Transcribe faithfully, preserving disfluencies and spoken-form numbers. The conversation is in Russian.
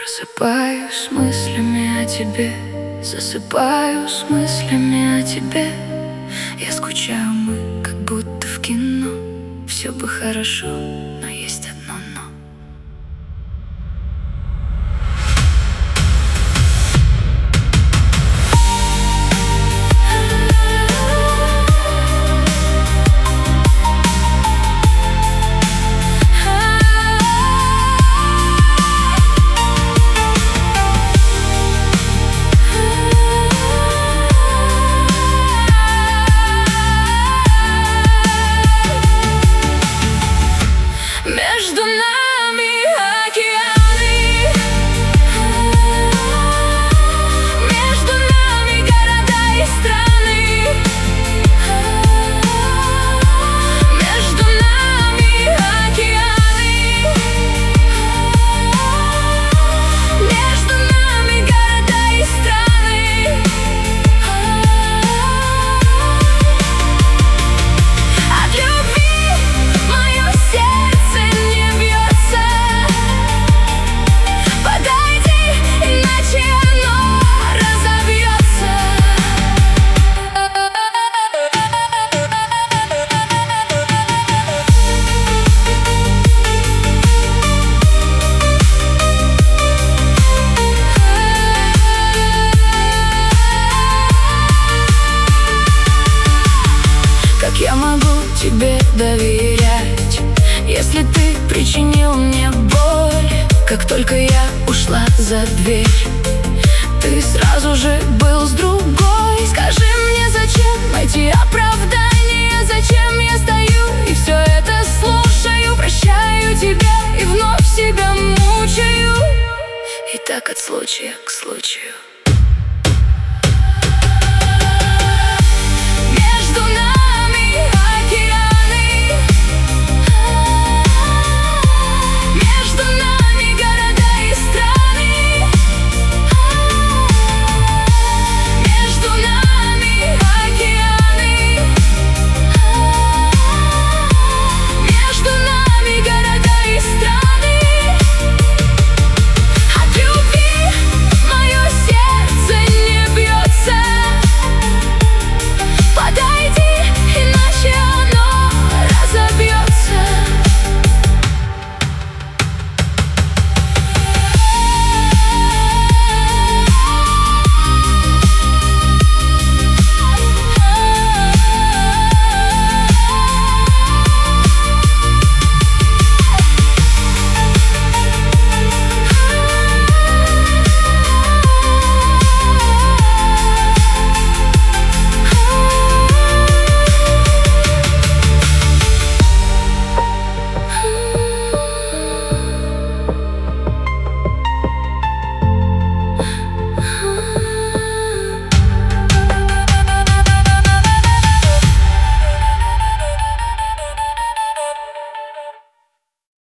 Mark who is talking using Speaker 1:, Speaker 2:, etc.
Speaker 1: Просыпаюсь с мыслями о тебе, засыпаю с мыслями о тебе. Я скучаю, мы как будто в кино. Все бы хорошо, но есть одно но. Между нами океаны, между нами города и страны, между нами океаны, между нами города и страны. От любви мое сердце я могу тебе доверять, если ты причинил мне боль? Как только я ушла за дверь, ты сразу же был с другой. Скажи мне, зачем эти оправдания? Зачем я стою и все это слушаю? Прощаю тебя и вновь себя мучаю. И так от случая к случаю.